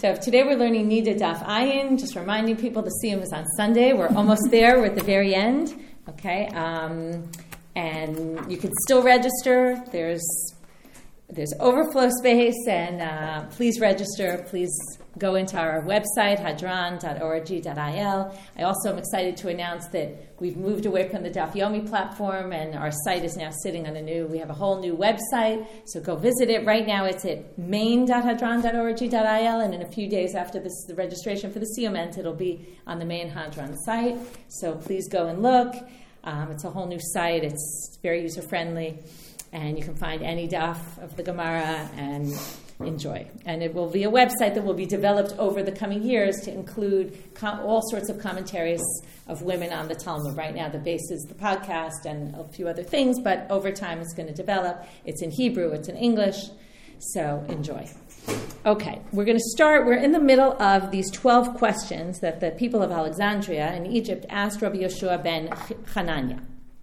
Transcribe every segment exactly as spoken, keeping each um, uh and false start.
So today we're learning Nida Daf Ayin. Just reminding people the Siyum is on Sunday. We're almost there. We're at the very end. Okay, um, and you can still register. There's there's overflow space, and uh, please register. Please go into our website, hadran dot org dot I L. I also am excited to announce that we've moved away from the Daf Yomi platform, and our site is now sitting on a new, we have a whole new website, so go visit it. Right now it's at main dot hadran dot org dot I L, and in a few days after this, the registration for the Siyum ends, it'll be on the main Hadran site. So please go and look. Um, it's a whole new site. It's very user-friendly, and you can find any daf of the Gemara and enjoy. And it will be a website that will be developed over the coming years to include com- all sorts of commentaries of women on the Talmud. Right now the base is the podcast and a few other things, but over time it's going to develop. It's in Hebrew, it's in English, so enjoy. Okay, we're going to start, we're in the middle of these twelve questions that the people of Alexandria in Egypt asked Rabbi Yoshua ben Hanania.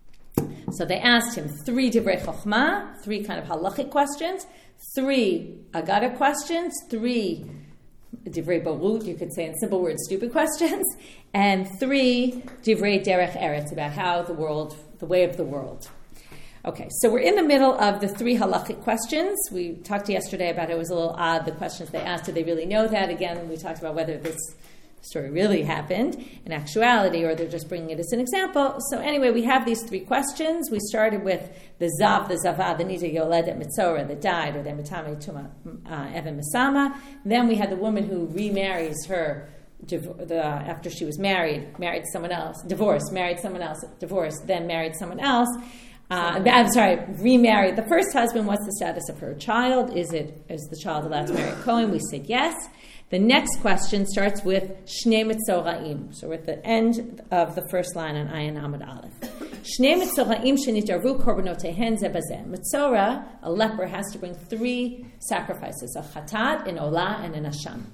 So they asked him three Divrei Chochmah, three kind of halachic questions, three Agada questions, three Divrei Barut, you could say in simple words, stupid questions, and three Divrei Derech Eretz, about how the world, the way of the world. Okay, so we're in the middle of the three halachic questions. We talked yesterday about it was a little odd, the questions they asked. Did they really know that? Again, we talked about whether this story really happened in actuality or they're just bringing it as an example. So anyway, we have these three questions. We started with the Zav, the Zava, the Nida Yoledet Mitzora that died, or the Mitame Tuma Evan Misama. Then we had the woman who remarries her the, after she was married, married someone else, divorced, married someone else, divorced, then married someone else. Uh, I'm sorry, remarried the first husband. What's the status of her child? Is it is the child allowed to marry a Kohen? We said yes. The next question starts with Shnei Mitzoraim. So we're at the end of the first line on Ayin Amud Aleph. Shnei Mitzoraim shenitaru korbanotehen ze bazeh. Mitzora, a leper, has to bring three sacrifices: a chatat, an olah, and an asham.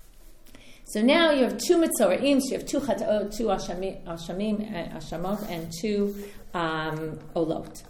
So now you have two mitzoraim, so you have two chataot, two ashamim, ashamim, ashamot, and two um, olot.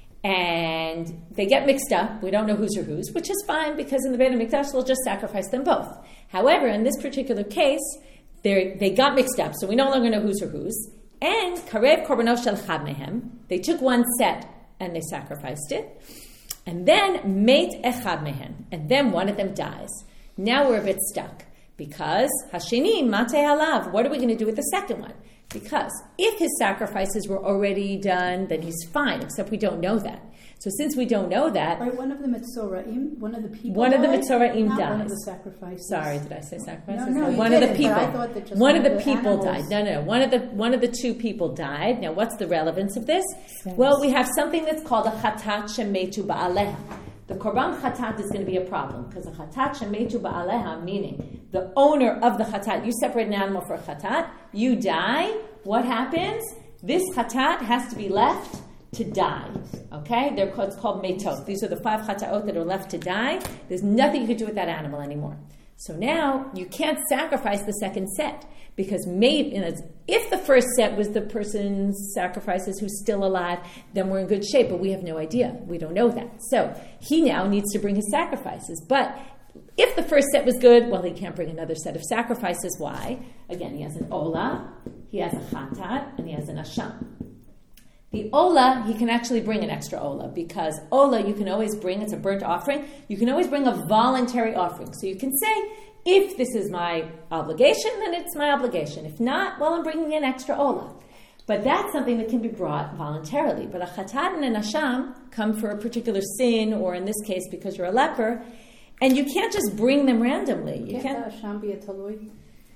And they get mixed up. We don't know whose are whose, which is fine because in the Beit HaMikdash we'll just sacrifice them both. However, in this particular case, they got mixed up, so we no longer know whose are whose. And karev korbanos shel chad mehem, they took one set and they sacrificed it. And then meit echad mehem, and then one of them dies. Now we're a bit stuck. Because, Hashini, Mate Halav, what are we going to do with the second one? Because if his sacrifices were already done, then he's fine, except we don't know that. So since we don't know that... Right, one of the Mitzoraim, one of the people One died, of the Mitzoraim not dies. one of the sacrifices. Sorry, did I say sacrifices? No, no, you one didn't, of the people. But I thought that just one, one of the, of the people animals. died. No, no, no. One of the one of the two people died. Now, what's the relevance of this? Sense. Well, we have something that's called a chatat shemetu ba'aleha. The korban chatat is going to be a problem because the chatat shemetu ba'aleha, meaning the owner of the chatat, you separate an animal for a chatat, you die, what happens? This chatat has to be left to die. Okay? They're called, it's called metot. These are the five chataot that are left to die. There's nothing you can do with that animal anymore. So now you can't sacrifice the second set because maybe, you know, if the first set was the person's sacrifices who's still alive, then we're in good shape, but we have no idea. We don't know that. So he now needs to bring his sacrifices. But if the first set was good, well, he can't bring another set of sacrifices. Why? Again, he has an olah, he has a chatat, and he has an asham. The olah, he can actually bring an extra olah because olah you can always bring, it's a burnt offering, you can always bring a voluntary offering. So you can say, if this is my obligation, then it's my obligation. If not, well, I'm bringing an extra olah. But that's something that can be brought voluntarily. But a chatat and an asham come for a particular sin, or in this case, because you're a leper, and you can't just bring them randomly. You can't. Can't Asham be a talui?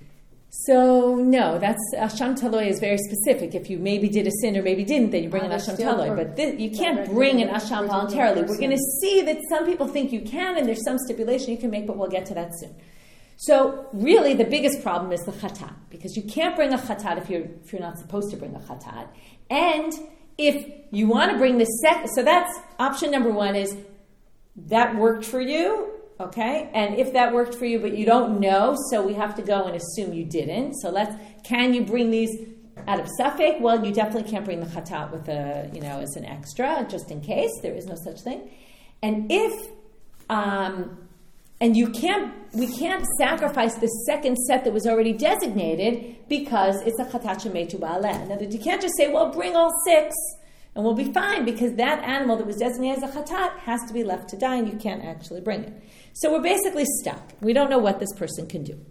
So, no, that's Asham Taloi is very specific. If you maybe did a sin or maybe didn't, then you bring oh, an Asham Taloi. But this, you can't bring an Asham voluntarily. We're going to see that some people think you can, and there's some stipulation you can make, but we'll get to that soon. So, really, the biggest problem is the chatat, because you can't bring a chatat if you're, if you're not supposed to bring a chatat. And if you want to bring the second, so that's option number one is that worked for you. Okay, and if that worked for you, but you don't know, so we have to go and assume you didn't. So let's, can you bring these out of suffix? Well, you definitely can't bring the chatat with a, you know, as an extra, just in case. There is no such thing. And if um, And you can't, we can't sacrifice the second set that was already designated because it's a chatat shemetu ba'aleh. In other words, you can't just say, well, bring all six and we'll be fine, because that animal that was designated as a chatat has to be left to die and you can't actually bring it. So we're basically stuck. We don't know what this person can do.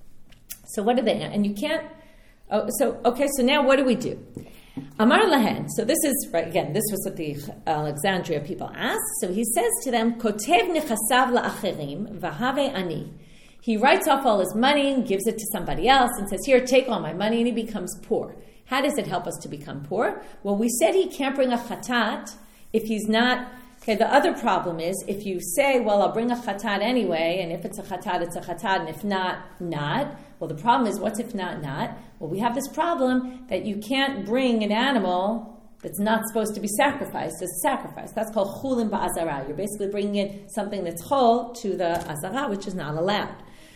So what do they, and you can't, oh, so, okay, so now what do we do? Amar lahen. So this is, right, again, this was what the Alexandria people asked. So he says to them, Kotev nechasav la'acherim v'have ani. He writes off all his money and gives it to somebody else and says, here, take all my money, and he becomes poor. How does it help us to become poor? Well, we said he can't bring a chatat if he's not, okay, the other problem is if you say, well, I'll bring a chatat anyway, and if it's a chatat, it's a chatat, and if not, not. Well, the problem is, what's if not, not? Well, we have this problem that you can't bring an animal that's not supposed to be sacrificed as a sacrifice. That's called chulin ba'azara. You're basically bringing in something that's chol to the azara, which is not allowed.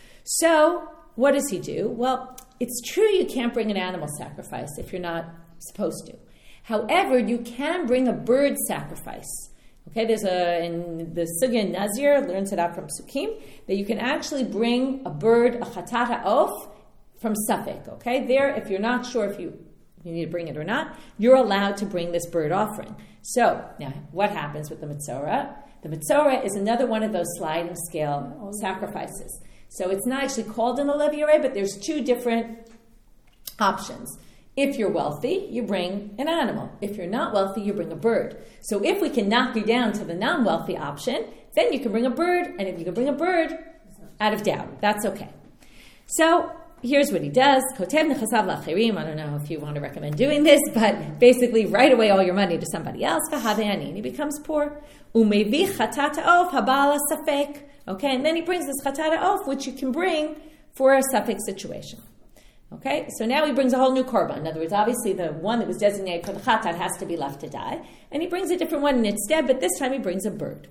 So, what does he do? Well, it's true you can't bring an animal sacrifice if you're not supposed to. However, you can bring a bird sacrifice. Okay, there's a, in the Sugya Nazir, learns it out from Sukkim, that you can actually bring a bird, a chatat ha'of, from Suffolk. Okay, there, if you're not sure if you, you need to bring it or not, you're allowed to bring this bird offering. So, now, what happens with the Metzora? The Metzora is another one of those sliding scale sacrifices. So it's not actually called an Olev Yoreh, but there's two different options. If you're wealthy, you bring an animal. If you're not wealthy, you bring a bird. So if we can knock you down to the non-wealthy option, then you can bring a bird, and if you can bring a bird, out of doubt, that's okay. So here's what he does. Kotev nechasav la'acherim. I don't know if you want to recommend doing this, but basically write away all your money to somebody else. V'have ani, and he becomes poor. Umevi chatat ha'of haba'al safek. Okay, and then he brings this chatat ha'of, which you can bring for a safek situation. Okay, so now he brings a whole new korban. In other words, obviously the one that was designated for the chatat has to be left to die, and he brings a different one instead, but this time he brings a bird.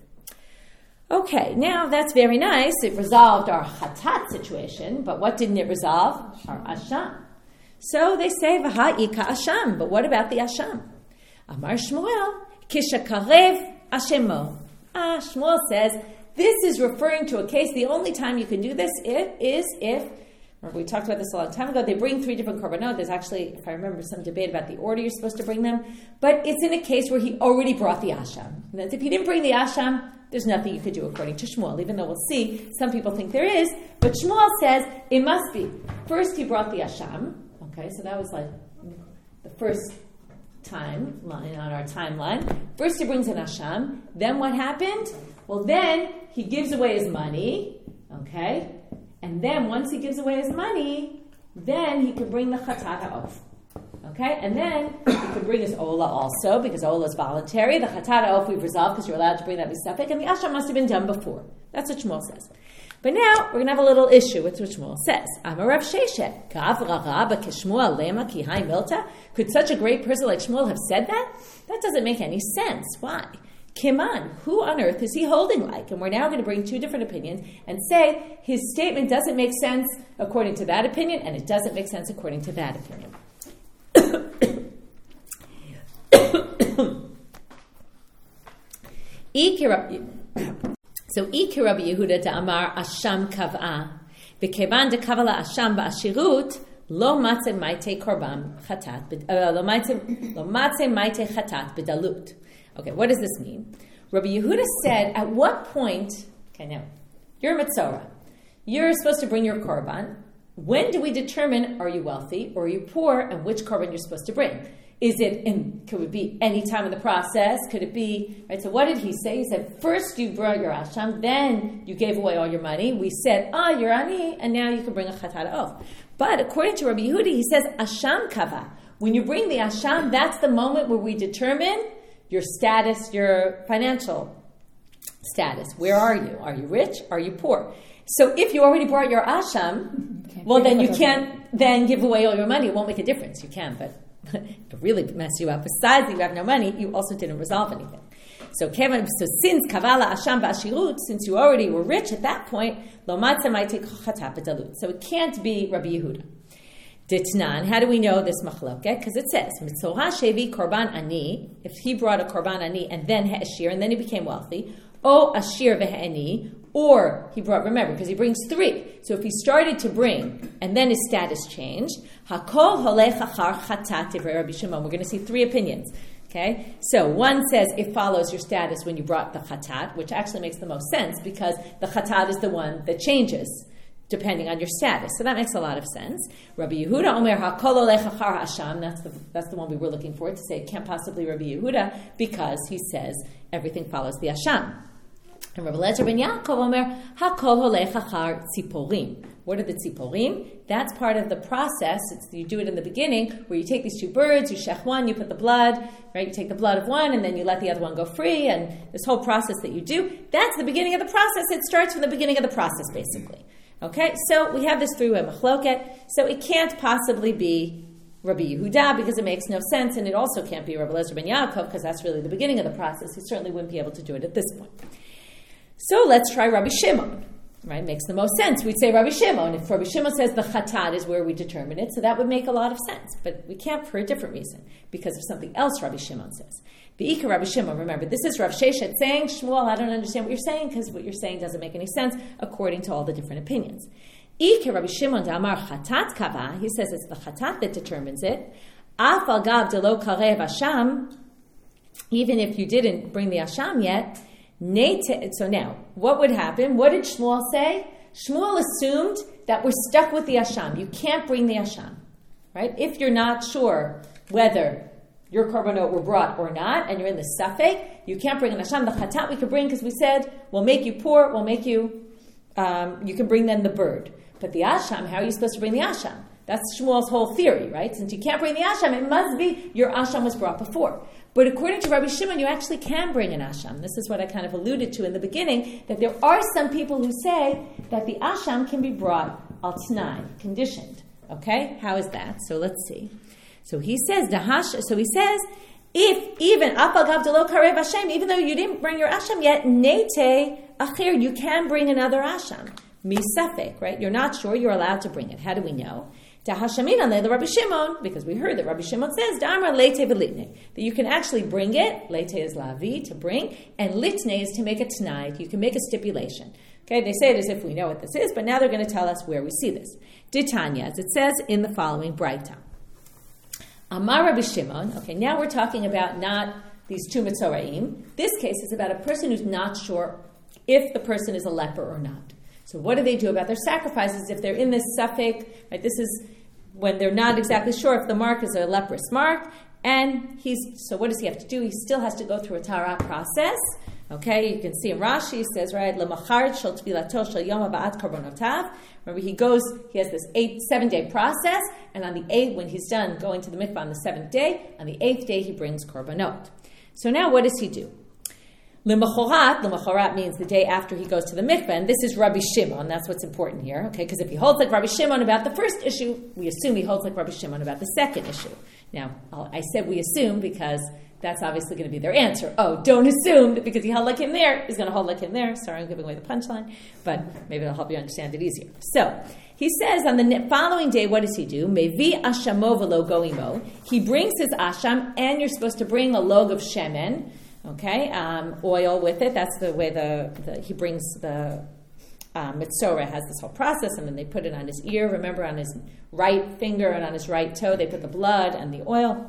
Okay, now that's very nice. It resolved our chatat situation, but what didn't it resolve? Our asham. So they say, v'ha'ika asham, but what about the asham? Amar Shmuel, kishakarev ashemo. Ah, Shmuel says, this is referring to a case, the only time you can do this if, is if, remember we talked about this a long time ago, they bring three different korbanot. There's actually, if I remember, some debate about the order you're supposed to bring them, but it's in a case where he already brought the asham. And that's if he didn't bring the asham, there's nothing you could do according to Shmuel, even though we'll see, some people think there is, but Shmuel says it must be. First he brought the asham, okay, so that was like the first time line on our timeline. First he brings an asham, then what happened? Well, then he gives away his money, okay? And then once he gives away his money, then he can bring the chatat ha'of. Okay? And then he can bring his ola also, because ola is voluntary. The chatat ha'of we've resolved because you're allowed to bring that misafek, and the asham must have been done before. That's what Shmuel says. But now we're going to have a little issue with what Shmuel says. Amar Rav Sheshet, Gav ra'raba k'Shmuel lema ki hai milta. Could such a great person like Shmuel have said that? That doesn't make any sense. Why? Kiman, who on earth is he holding like? And we're now going to bring two different opinions and say his statement doesn't make sense according to that opinion, and it doesn't make sense according to that opinion. So, Iki Rabbi Yehuda Amar Asham Kav'a, V'kevan de Kavala Asham Ba'ashirut, Lo Matze Maite Korban Chatat, Lo Matze Maite Chatat B'dalut. Okay, what does this mean? Rabbi Yehuda said, at what point, okay, now, you're a Metzora. You're supposed to bring your korban. When do we determine, are you wealthy or are you poor, and which korban you're supposed to bring? Is it in, could it be any time in the process? Could it be, right, so what did he say? He said, first you brought your asham, then you gave away all your money. We said, ah, oh, you're ani, and now you can bring a chatat ha'of. But according to Rabbi Yehuda, he says, asham kava. When you bring the asham, that's the moment where we determine your status, your financial status. Where are you? Are you rich? Are you poor? So if you already brought your asham, well, then you can't then give away all your money. It won't make a difference. You can, but it'll really mess you up. Besides that you have no money, you also didn't resolve anything. So, Kevin, so since kavala asham ba'ashirut, since you already were rich at that point, lo matzeh ma'itei chatat b'dalut. So it can't be Rabbi Yehuda. Ditnan, how do we know this machloket? Because it says, Mitzorah shevi korban ani, if he brought a korban ani and then ha'ashir, and then he became wealthy, o ashir ve'ani, or he brought, remember, because he brings three. So if he started to bring, and then his status changed, Hakol holech achar chatat divrei Rabbi Shimon. We're going to see three opinions. Okay, so one says it follows your status when you brought the chatat, which actually makes the most sense because the chatat is the one that changes depending on your status. So that makes a lot of sense. Rabbi Yehuda Omer Hakol olech achar hasham. That's the that's the one we were looking for to say it can't possibly Rabbi Yehuda because he says everything follows the hasham. And Rabbi Eliezer ben Yaakov Omer Hakol olech achar tziporim. What are the tziporim? That's part of the process. It's, you do it in the beginning where you take these two birds, you shech one, you put the blood, right? You take the blood of one and then you let the other one go free, and this whole process that you do, that's the beginning of the process. It starts from the beginning of the process, basically. Okay, so we have this three-way machloket, so it can't possibly be Rabbi Yehuda because it makes no sense, and it also can't be Rabbi Eliezer ben Yaakov because that's really the beginning of the process. He certainly wouldn't be able to do it at this point. So let's try Rabbi Shimon. Right, makes the most sense. We'd say Rabbi Shimon. If Rabbi Shimon says the chatat is where we determine it, so that would make a lot of sense. But we can't for a different reason, because of something else Rabbi Shimon says. The Ika Rabbi Shimon, remember, this is Rav Sheshet saying, Shmuel, I don't understand what you're saying, because what you're saying doesn't make any sense, according to all the different opinions. Ika Rabbi Shimon Damar chatat kava, he says it's the chatat that determines it. Af al gav de lo karev asham, even if you didn't bring the asham yet. So now, what would happen? What did Shmuel say? Shmuel assumed that we're stuck with the asham. You can't bring the asham, right? If you're not sure whether your korbanot were brought or not, and you're in the safek, you can't bring an asham. The chatat we could bring because we said we'll make you poor, we'll make you. Um, you can bring then the bird, but the asham. How are you supposed to bring the asham? That's Shmuel's whole theory, right? Since you can't bring the asham, it must be your asham was brought before. But according to Rabbi Shimon, you actually can bring an asham. This is what I kind of alluded to in the beginning, that there are some people who say that the asham can be brought al t'nai, conditioned. Okay? How is that? So let's see. So he says, Dahash, so he says, if even, apagav delo karev Hashem, even though you didn't bring your asham yet, nete achir, you can bring another asham. Misafek, right? You're not sure, you're allowed to bring it. How do we know? Tahashamin the Rabbi Shimon, because we heard that Rabbi Shimon says Damar leite v'litne, that you can actually bring it. Leite is lavi, to bring, and litne is to make a t'nai. You can make a stipulation. Okay, they say it as if we know what this is, but now they're going to tell us where we see this. Ditanya, as it says in the following Braita. Amar Rabbi Shimon. Okay, now we're talking about not these two mitzoraim. This case is about a person who's not sure if the person is a leper or not. So what do they do about their sacrifices if they're in this safek? Right, this is when they're not exactly sure if the mark is a leprous mark, and he's so what does he have to do? He still has to go through a tarat process. Okay, you can see in Rashi, he says, right, lemachar shel tfilato shel yom ha'ba'at korbonotav. Remember, he goes, he has this eight, seven-day process, and on the eighth, when he's done going to the mikvah on the seventh day, on the eighth day, he brings korbanot. So now what does he do? L'machorat, l'machorat means the day after he goes to the mikveh, and this is Rabbi Shimon. That's what's important here, okay? Because if he holds like Rabbi Shimon about the first issue, we assume he holds like Rabbi Shimon about the second issue. Now, I said we assume because that's obviously going to be their answer. Oh, don't assume that because he held like him there, he's going to hold like him there. Sorry, I'm giving away the punchline, but maybe it'll help you understand it easier. So, he says on the following day, what does he do? Mevi ashamo v'lo goimo. He brings his asham, and you're supposed to bring a log of shemen. Okay, um, oil with it. That's the way the, the he brings the um, mitzorah has this whole process, and then they put it on his ear. Remember, on his right finger and on his right toe, they put the blood and the oil.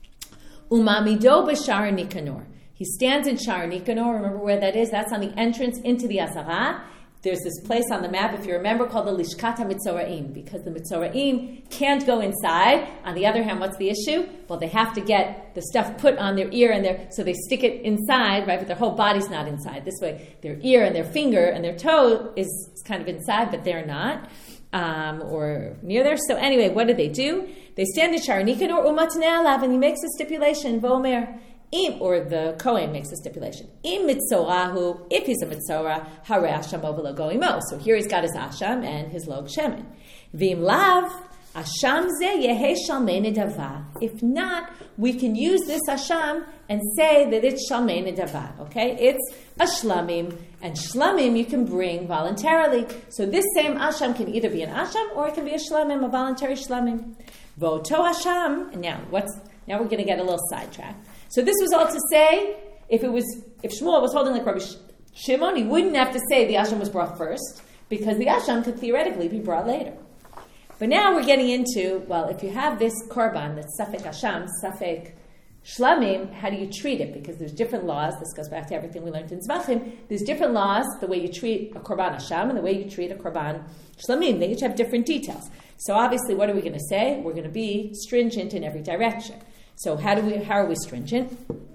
Umamido b'shar Nikanor. He stands in Shar Nikanor. Remember where that is? That's on the entrance into the Azara. There's this place on the map, if you remember, called the Lishkat HaMitzoraim, because the Mitzoraim can't go inside. On the other hand, what's the issue? Well, they have to get the stuff put on their ear, and their so they stick it inside, right? But their whole body's not inside. This way, their ear and their finger and their toe is kind of inside, but they're not, um, or near there. So anyway, what do they do? They stand in Shar Nikanor Umatnei Alav, and he makes a stipulation, Vomer. Im, or the Kohen makes a stipulation. Im mitzorahu, if he's a mitzorah, hare ashamo v'lo goimo. So here he's got his asham and his log shemen. V'im lav, asham ze yehe shalmei nedava. If not, we can use this asham and say that it's shalmei nedava. Okay, it's a shlamim, and shlamim you can bring voluntarily. So this same asham can either be an asham or it can be a shlamim, a voluntary shlamim. Voto asham. And now what's now we're going to get a little sidetracked. So this was all to say, if it was, if Shmuel was holding like Rabbi Shimon, he wouldn't have to say the asham was brought first, because the asham could theoretically be brought later. But now we're getting into, well, if you have this korban, that's safek asham, safek shlamim, how do you treat it? Because there's different laws. This goes back to everything we learned in Zvachim. There's different laws, the way you treat a korban asham and the way you treat a korban shlamim. They each have different details. So obviously, what are we going to say? We're going to be stringent in every direction. So how do we? How are we stringent?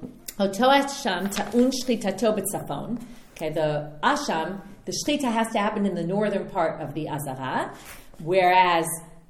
Oto asham ta'un shlitato b'tzafon. Okay, the asham, the shlita has to happen in the northern part of the azara, whereas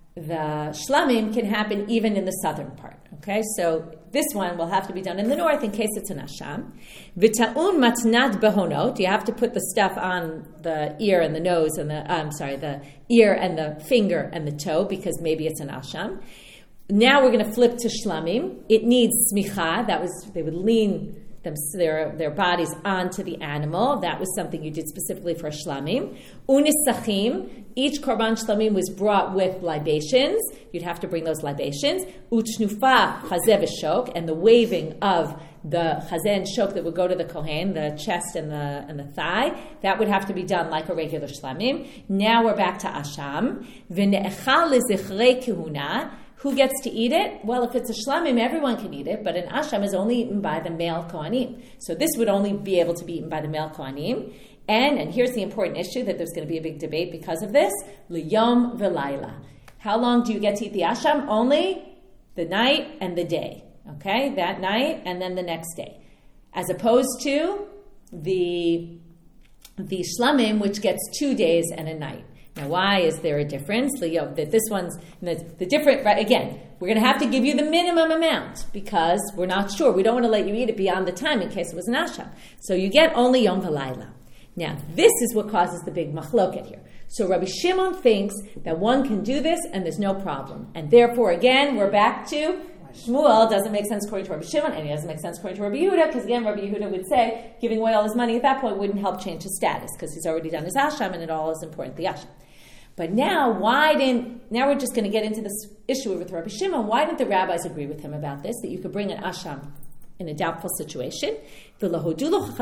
the shlamim can happen even in the southern part. Okay, so this one will have to be done in the north in case it's an asham. V'ta'un matnat behonot. You have to put the stuff on the ear and the nose and the, I'm sorry, the ear and the finger and the toe because maybe it's an asham. Now we're going to flip to shlamim. It needs smicha. That was, they would lean them, their, their bodies onto the animal. That was something you did specifically for shlamim. Unisachim. Each korban shlamim was brought with libations. You'd have to bring those libations. Uchnufa chazeh v'shok, and the waving of the chazeh and shok that would go to the kohen, the chest and the and the thigh, that would have to be done like a regular shlamim. Now we're back to asham. V'ne'echal lezichrei kehuna. Who gets to eat it? Well, if it's a shlamim, everyone can eat it, but an asham is only eaten by the male kohanim. So this would only be able to be eaten by the male kohanim. And, and here's the important issue that there's going to be a big debate because of this, liyom v'layla. How long do you get to eat the asham? Only the night and the day. Okay, that night and then the next day. As opposed to the, the shlamim, which gets two days and a night. Now, why is there a difference? That this one's the, the different. Right, again, we're going to have to give you the minimum amount because we're not sure. We don't want to let you eat it beyond the time in case it was an asham. So you get only yom v'layla. Now, this is what causes the big machloket here. So Rabbi Shimon thinks that one can do this and there's no problem, and therefore, again, we're back to Shmuel doesn't make sense according to Rabbi Shimon, and he doesn't make sense according to Rabbi Yehuda, because again, Rabbi Yehuda would say giving away all his money at that point wouldn't help change his status, because he's already done his asham, and it all is important, the asham. But now, why didn't, now we're just going to get into this issue with Rabbi Shimon, why didn't the rabbis agree with him about this, that you could bring an asham in a doubtful situation? This is also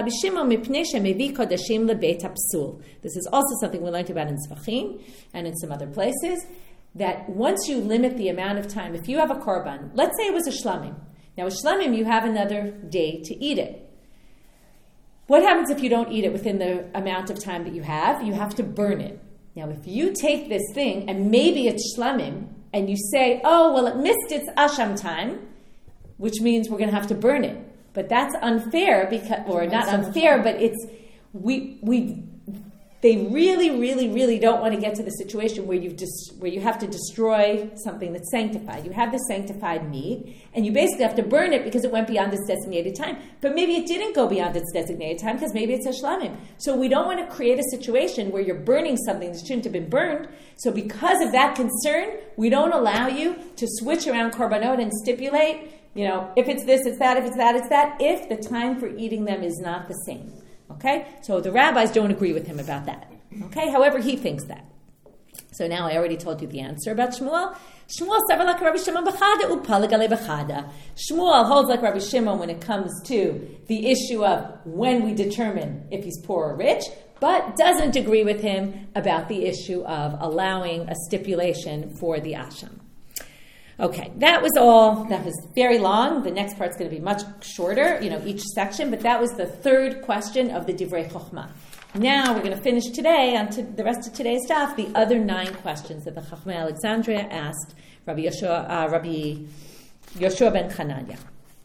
something we learned about in Zvachim and in some other places, that once you limit the amount of time, if you have a korban, let's say it was a shlamim. Now, a shlamim, you have another day to eat it. What happens if you don't eat it within the amount of time that you have? You have to burn it. Now, if you take this thing, and maybe it's shlamim, and you say, oh, well, it missed its asham time, which means we're going to have to burn it. But that's unfair, because, or not unfair, but it's, we, we, they really, really, really don't want to get to the situation where you dis, where you have to destroy something that's sanctified. You have the sanctified meat, and you basically have to burn it because it went beyond its designated time. But maybe it didn't go beyond its designated time because maybe it's a shlamim. So we don't want to create a situation where you're burning something that shouldn't have been burned. So because of that concern, we don't allow you to switch around korbanot and stipulate, you know, if it's this, it's that, if it's that, it's that, if the time for eating them is not the same. Okay? So the rabbis don't agree with him about that. Okay? However, he thinks that. So now I already told you the answer about Shmuel. Shmuel sever like Rabbi Shimon b'chada u'palag b'chada. Shmuel holds like Rabbi Shimon when it comes to the issue of when we determine if he's poor or rich, but doesn't agree with him about the issue of allowing a stipulation for the asham. Okay, that was all. That was very long. The next part's going to be much shorter, you know, each section, but that was the third question of the Divrei Chochmah. Now we're going to finish today, on to the rest of today's stuff, the other nine questions that the Chachmei Alexandria asked Rabbi Yoshua, uh, Rabbi Yoshua ben Chananya.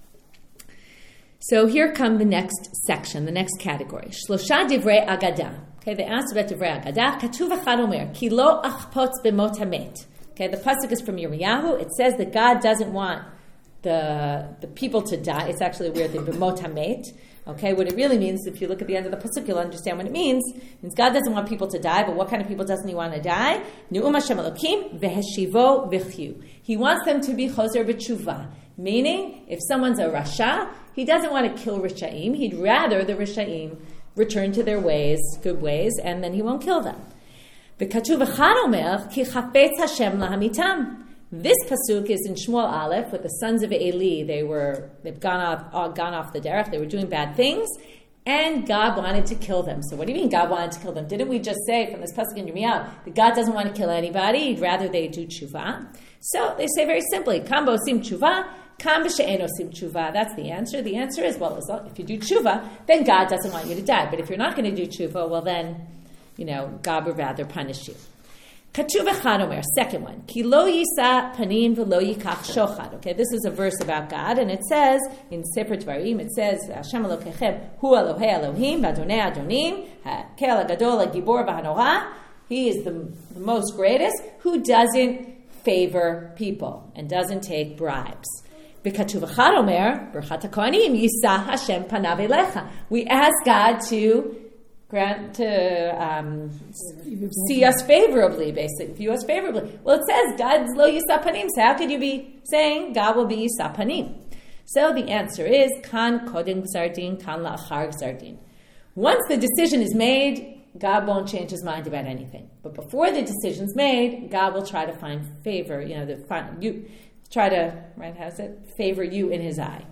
So here come the next section, the next category. Shlosha Divrei Agadah. Okay, they asked about Divrei Agadah. Katuv echad omer, ki lo achpotz b'mot hamet. Okay, the pasuk is from Yirmiyahu. It says that God doesn't want the the people to die. It's actually a weird thing, b'mot hamet. Okay, what it really means, if you look at the end of the pasuk, you'll understand what it means. It means God doesn't want people to die, but what kind of people doesn't he want to die? Nu'um Hashem Elokim v'heshivo v'chyu. He wants them to be choser b'tshuva, meaning if someone's a rasha, he doesn't want to kill rishaim. He'd rather the rishaim return to their ways, good ways, and then he won't kill them. V'katuv echad omer ki chafetz Hashem lahamitam. This pasuk is in Shmuel Aleph with the sons of Eli. They were they've gone off uh, gone off the derech. They were doing bad things, and God wanted to kill them. So what do you mean God wanted to kill them? Didn't we just say from this pasuk in Yirmiyahu that God doesn't want to kill anybody, he'd rather they do tshuva? So they say very simply, Kam bo'osim tshuva, Kam b'she'en osim tshuva. That's the answer. The answer is, well, if you do tshuva, then God doesn't want you to die. But if you're not going to do tshuva, well then, you know, God would rather punish you. Katuv echad omer, second one. Ki lo yisa panim v'lo yikach shochad. Okay, this is a verse about God, and it says in Sefer Dvarim, it says, Hashem Elokechem hu Elohei Elohim v'adonei adonim ha'kel ha'gadol ha'gibor v'hanora. He is the, the most greatest who doesn't favor people and doesn't take bribes. V'katuv echad omer, Birchat HaKohanim, yisa Hashem panav elecha. We ask God to grant to um, see us favorably, basically, view us favorably. Well, it says God's lo yisapanim, so how could you be saying God will be yisapanim? So the answer is kan kodem gzardin, kan la'achar gzardin. Once the decision is made, God won't change his mind about anything. But before the decision's made, God will try to find favor, you know, the find, you try to, right, how's it? Favor you in his eye.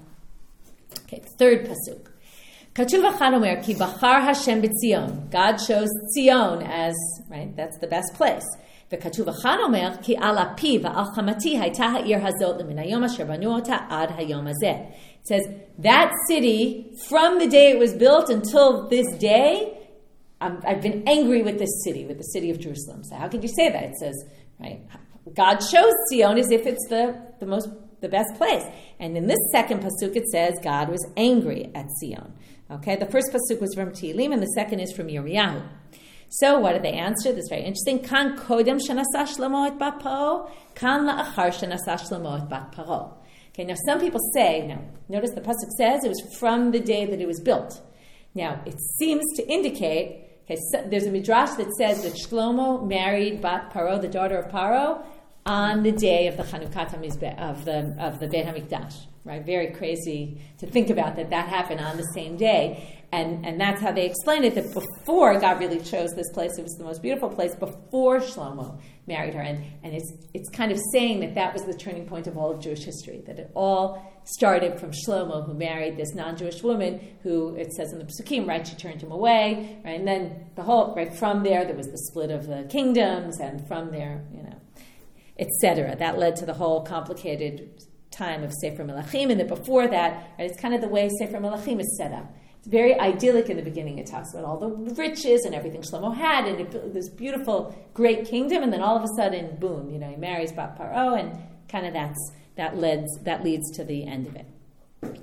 Okay, third pasuk. Katuv echad omer ki bachar Hashem b'Tzion. God chose Tzion as, right, that's the best place. V'katuv echad omer ki al api v'al chamati hayta ha'ir hazot lemin hayom asher banu ota ad hayom hazeh. It says, that city, from the day it was built until this day, um, I've been angry with this city, with the city of Jerusalem. So how could you say that? It says, right, God chose Tzion as if it's the, the most, the best place. And in this second pasuk it says, God was angry at Tzion. Okay, the first pasuk was from Tehillim, and the second is from Yirmiyahu. So, what did they answer? This is very interesting. Kan kodem shenasa Shlomo et bat Paro, kan la'achar shenasa Shlomo et bat Paro. Okay, now some people say, now, notice the pasuk says it was from the day that it was built. Now, it seems to indicate, okay, so there's a midrash that says that Shlomo married bat Paro, the daughter of Paro, on the day of the Chanukat HaMizbeh, of the of the Beit HaMikdash. Right, very crazy to think about that that happened on the same day, and and that's how they explain it. That before God really chose this place, it was the most beautiful place before Shlomo married her, and and it's it's kind of saying that that was the turning point of all of Jewish history. That it all started from Shlomo, who married this non-Jewish woman, who it says in the Pesukim, right, she turned him away, right, and then the whole right from there there was the split of the kingdoms, and from there, you know, et cetera. That led to the whole complicated time of Sefer Melachim, and then before that, right, it's kind of the way Sefer Melachim is set up. It's very idyllic in the beginning. It talks about all the riches and everything Shlomo had, and it, this beautiful, great kingdom, and then all of a sudden, boom, you know, he marries Bat Paro, and kind of that's that leads that leads to the end of it.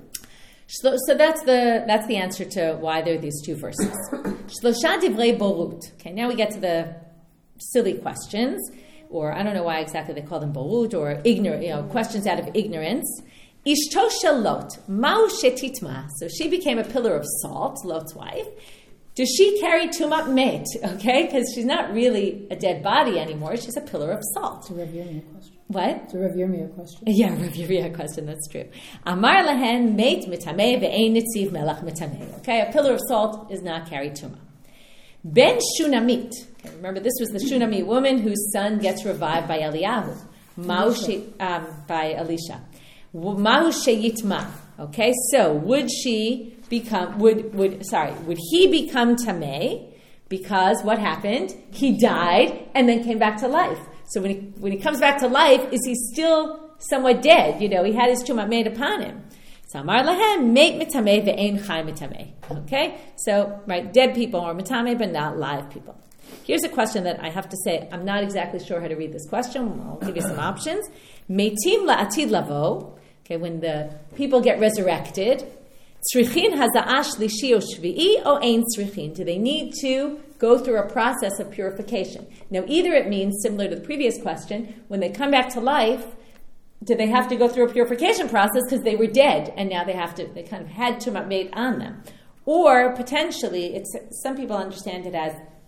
So that's the that's the answer to why there are these two verses. Shlosha divrei borut. Okay, now we get to the silly questions. Or I don't know why exactly they call them borut, or ignor, you know, questions out of ignorance. Ishto shel Lot, ma'u shetitma. So she became a pillar of salt, Lot's wife. Does she carry tumat met? Okay, because she's not really a dead body anymore. She's a pillar of salt. It's a Rav Yirmiyah question. What? It's a Rav Yirmiyah question. Yeah, Rav Yirmiyah question. That's true. Amar lahen meit mitameh ve'ein nitziv melach mitameh. Okay, a pillar of salt does not carry tumah. Ben Shunamit. Okay, remember, this was the Shunamite woman whose son gets revived by Eliyahu. Ma'u um, by Elisha. Ma'u sheyitma. Okay, so would she become? Would would sorry? Would he become tamei? Because what happened? He died and then came back to life. So when he when he comes back to life, is he still somewhat dead? You know, he had his tumah made upon him. Samar lahem make mitameh ve'ein chai mitameh. Okay, so right, dead people are mitameh, but not live people. Here's a question that I have to say I'm not exactly sure how to read this question. I'll give you some options. Meitim la'atid lavo. Okay, when the people get resurrected, tzrichin haza'ash lishi o shvi'i o ein tzrichin. Do they need to go through a process of purification? Now, either it means similar to the previous question, when they come back to life, do they have to go through a purification process because they were dead and now they have to, they kind of had tumat made on them? Or potentially, it's some people understand it as,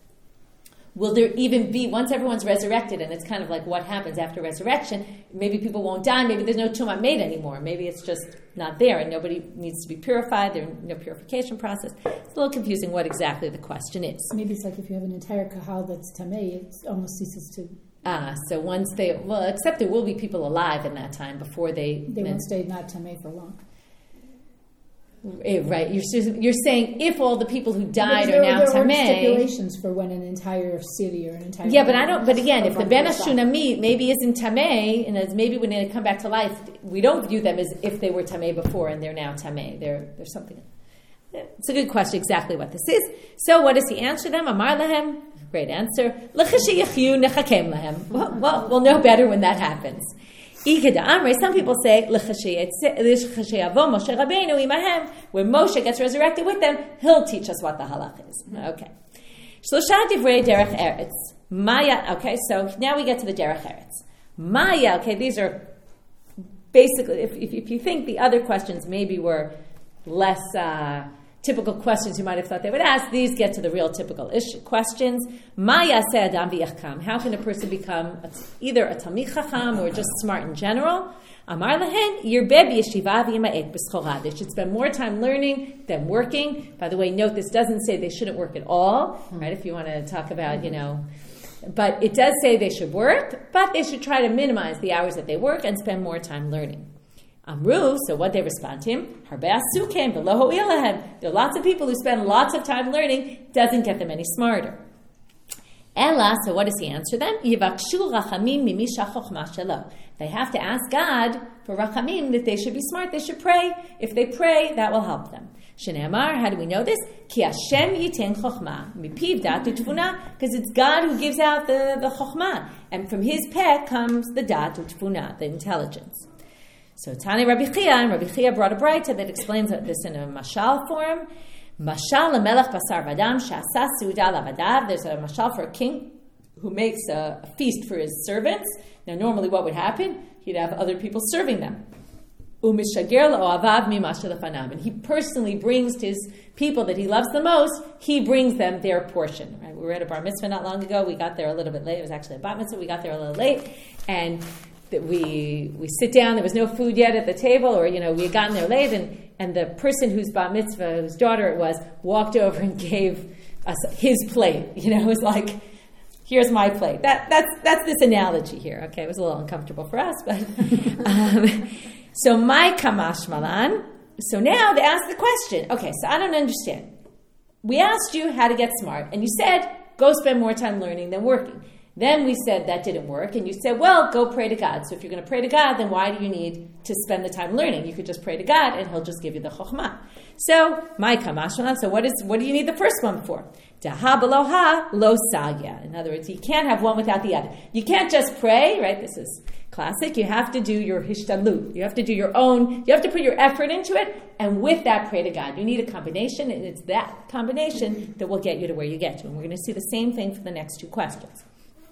will there even be, once everyone's resurrected, and it's kind of like what happens after resurrection, maybe people won't die, maybe there's no tumat made anymore, maybe it's just not there and nobody needs to be purified, there's no purification process. It's a little confusing what exactly the question is. Maybe it's like if you have an entire kahal that's tamei, it almost ceases to... Ah, so once they, well, except there will be people alive in that time before they... They won't stay not tamei for long. Right, you're you're saying if all the people who died there, are now there tamei. There are stipulations for when an entire city or an entire yeah, but I don't. But again, if the ben Shunamit Shunamit maybe isn't tamei, and as maybe when they come back to life, we don't view them as if they were tamei before and they're now tamei. There, there's something. It's a good question. Exactly what this is. So, what does he answer them? Amar lahem. Great answer. L'chashi yachyu nechakem lahem. Well, well, we'll know better when that happens. Some people say, when Moshe gets resurrected with them, he'll teach us what the halach is. Okay. Shlosha divrei derech eretz. Maya, okay, so now we get to the derech eretz. Maya, okay, these are basically, if, if, if you think the other questions maybe were less uh, typical questions you might have thought they would ask, these get to the real typical issue, questions. Maya said, how can a person become a, either a Talmid Chacham or just smart in general? Amar lahen, yirbeh b'yeshiva v'yima'et b'schora. They should spend more time learning than working. By the way, note this doesn't say they shouldn't work at all, right? If you want to talk about, you know, but it does say they should work, but they should try to minimize the hours that they work and spend more time learning. Amru, so what they respond to him, Harbe asukim v'lo ho'il lahem. There are lots of people who spend lots of time learning, doesn't get them any smarter. Ella, so what does he answer them? Yivakshu rachamim mimisha chochma shelo. They have to ask God for rachamim that they should be smart, they should pray. If they pray, that will help them. Shneimar, how do we know this? Ki Hashem yiten chochma mipiv dat u'tfuna, because it's God who gives out the, the chochma, and from His peh comes the dat u'tfuna, the intelligence. So Tani Rabbi Chia, and Rabbi Chia brought a braita that explains this in a mashal form. Mashal lemelech basar vadam shasa suda lavadav. There's a mashal for a king who makes a, a feast for his servants. Now, normally, what would happen? He'd have other people serving them. Umishager lo'avav mimasha lefanam, and he personally brings to his people that he loves the most. He brings them their portion. Right? We were at a bar mitzvah not long ago. We got there a little bit late. It was actually a bat mitzvah. We got there a little late, and that we we sit down. There was no food yet at the table, or you know we had gotten there late, and, and the person whose bat mitzvah, whose daughter it was, walked over and gave us his plate. You know, it was like, here's my plate. That that's that's this analogy here. Okay, it was a little uncomfortable for us, but um, so my kamash malan. So now they ask the question. Okay, so I don't understand. We asked you how to get smart, and you said go spend more time learning than working. Then we said that didn't work, and you said, well, go pray to God. So if you're going to pray to God, then why do you need to spend the time learning? You could just pray to God, and He'll just give you the chokhmah. So, my kamashmalan, so what is what do you need the first one for? Daha beloha lo sagya. In other words, you can't have one without the other. You can't just pray, right? This is classic. You have to do your hishtadlut. You have to do your own, you have to put your effort into it, and with that, pray to God. You need a combination, and it's that combination that will get you to where you get to. And we're going to see the same thing for the next two questions.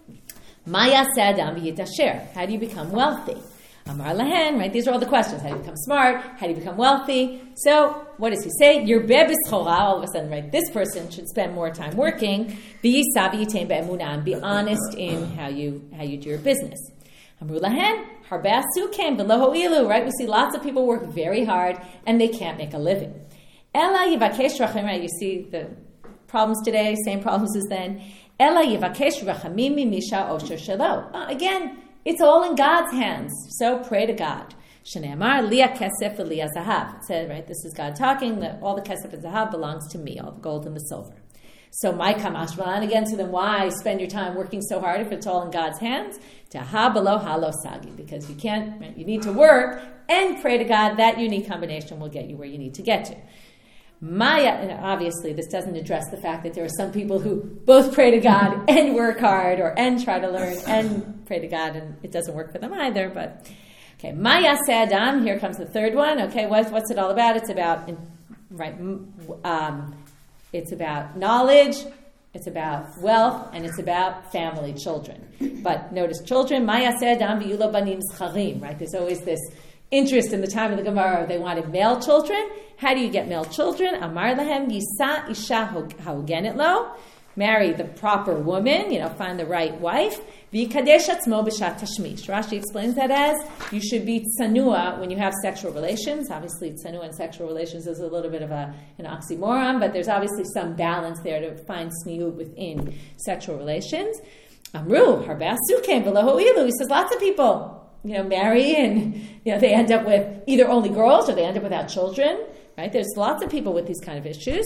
Maya Sadam Yitasher. How do you become wealthy? Amar Lahen, right? These are all the questions. How do you become smart? How do you become wealthy? So, what does he say? Your bebis chora. All of a sudden, right? This person should spend more time working. Be savi yitain be'emunah. Be honest in how you how you do your business. Amar Lahen, harbe asukim v'lo ho'ilu. Right? We see lots of people work very hard and they can't make a living. Ela yivakesh rachim. Right? You see the problems today. Same problems as then. Ela yivakesh rachamim mimisha osher shelo. Again, it's all in God's hands. So pray to God. Shneimar liya kesef v'liya zahav. It said, right, this is God talking, that all the kesef and zahav belongs to me, all the gold and the silver. So my kamash malan, again, so then why spend your time working so hard if it's all in God's hands? Taha below halo sagi. Because you can't, right, you need to work and pray to God. That unique combination will get you where you need to get to. Maya, and obviously this doesn't address the fact that there are some people who both pray to God and work hard, or and try to learn and pray to God, and it doesn't work for them either. But okay, Maya Sadam. Here comes the third one. Okay, what's what's it all about? It's about right. Um, it's about knowledge. It's about wealth, and it's about family, children. But notice, children. Maya Sadam v'yulo banim scharim. Right. There's always this interest in the time of the Gemara. They wanted male children. How do you get male children? Amar lahem yisa isha haugenet lo. Marry the proper woman, you know, find the right wife. V'yikadesh atzmo b'shat tashmish. Rashi explains that as you should be tsanua when you have sexual relations. Obviously, tsanua and sexual relations is a little bit of a, an oxymoron, but there's obviously some balance there to find tzniut within sexual relations. Amru harbe asukim v'lo ho'ilu. He says lots of people, you know, marry and, you know, they end up with either only girls or they end up without children. right? There's lots of people with these kind of issues.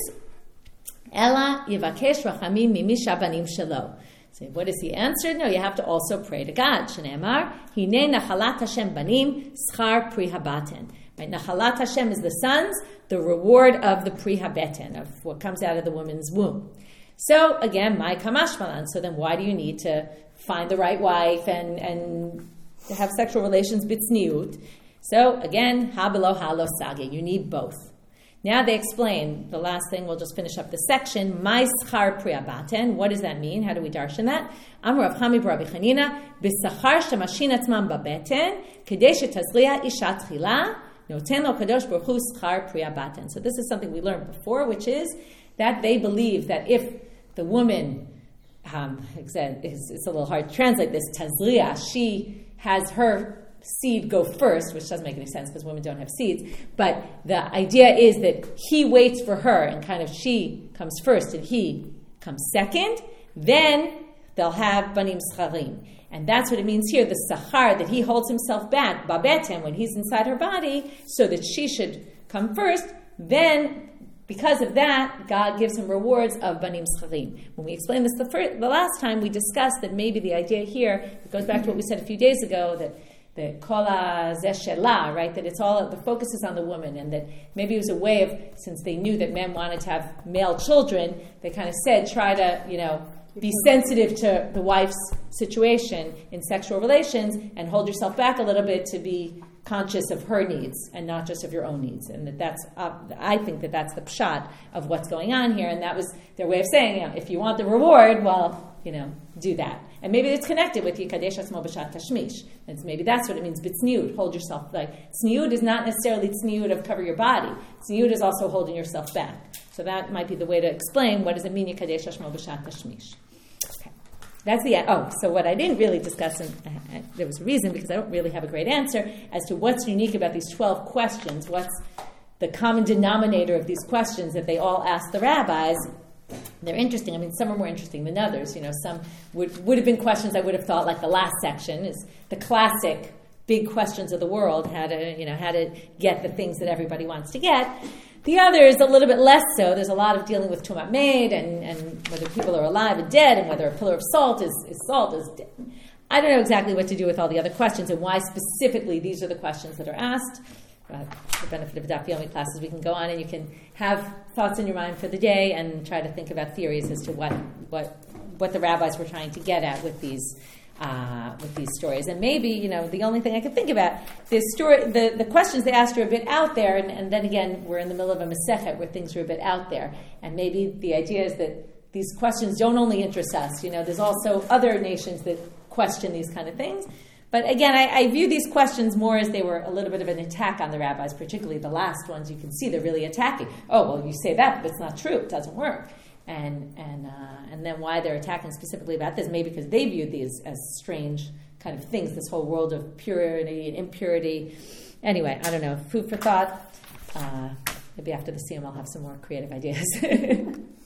Ela yivakesh rachamim mimisha banim shelo. So what does he answer? No, you have to also pray to God. Shneimar, hine nachalat Hashem banim schar pri habaten. Right? Nachalat Hashem is the sons, the reward of the pri habeten, of what comes out of the woman's womb. So again, my kamashmalan. So then why do you need to find the right wife and, and to have sexual relations bitsniut? So again, ha below ha lo sage. You need both. Now they explain, the last thing, we'll just finish up the section, my schar pri habaten. What does that mean? How do we darshan that? Amar Rav Chami bar Rabbi Chanina, b'sachar shemashin atzman babeten, kedei shetazliya isha tchila, noten lo kadosh baruch hu schar pri habaten. So this is something we learned before, which is that they believe that if the woman, um, it's, it's a little hard to translate this, tazliya, she has her seed go first, which doesn't make any sense because women don't have seeds, but the idea is that he waits for her and kind of she comes first and he comes second, then they'll have banim scharim. And that's what it means here, the sachar, that he holds himself back, babetem, when he's inside her body, so that she should come first, then because of that, God gives him rewards of banim scharim. When we explained this the, first, the last time, we discussed that maybe the idea here, it goes back to what we said a few days ago, that the kola zeshela, right? That it's all, the focus is on the woman, and that maybe it was a way of, since they knew that men wanted to have male children, they kind of said, try to, you know, be sensitive to the wife's situation in sexual relations and hold yourself back a little bit to be conscious of her needs and not just of your own needs. And that that's, uh, I think that that's the pshat of what's going on here. And that was their way of saying, you know, if you want the reward, well, you know, do that. And maybe it's connected with Yikadesh Atzmo B'Shat Tashmish. And maybe that's what it means, b'tzniut, hold yourself. Like, tzniut is not necessarily tzniut of cover your body. Tzniut is also holding yourself back. So that might be the way to explain what does it mean, Yikadesh Atzmo B'Shat Tashmish. Okay. That's the, oh, so what I didn't really discuss, and uh, there was a reason because I don't really have a great answer, as to what's unique about these twelve questions, what's the common denominator of these questions that they all ask the rabbis. They're interesting. I mean, some are more interesting than others. You know, some would, would have been questions I would have thought, like the last section is the classic big questions of the world, how to, you know, how to get the things that everybody wants to get. The others, a little bit less so. There's a lot of dealing with tumat made and, and whether people are alive and dead and whether a pillar of salt is, is salt. is. De- I don't know exactly what to do with all the other questions and why specifically these are the questions that are asked. Uh, for the benefit of Daf Yomi classes, we can go on and you can have thoughts in your mind for the day and try to think about theories as to what what what the rabbis were trying to get at with these uh, with these stories. And maybe, you know, the only thing I can think about, the story, the, the questions they asked are a bit out there, and, and then again, we're in the middle of a masechet where things are a bit out there. And maybe the idea is that these questions don't only interest us. You know, there's also other nations that question these kind of things. But again, I, I view these questions more as they were a little bit of an attack on the rabbis, particularly the last ones. You can see they're really attacking. Oh, well, you say that, but it's not true. It doesn't work. And and uh, and then why they're attacking specifically about this, maybe because they viewed these as strange kind of things, this whole world of purity and impurity. Anyway, I don't know. Food for thought. Uh, maybe after the siyum I'll have some more creative ideas.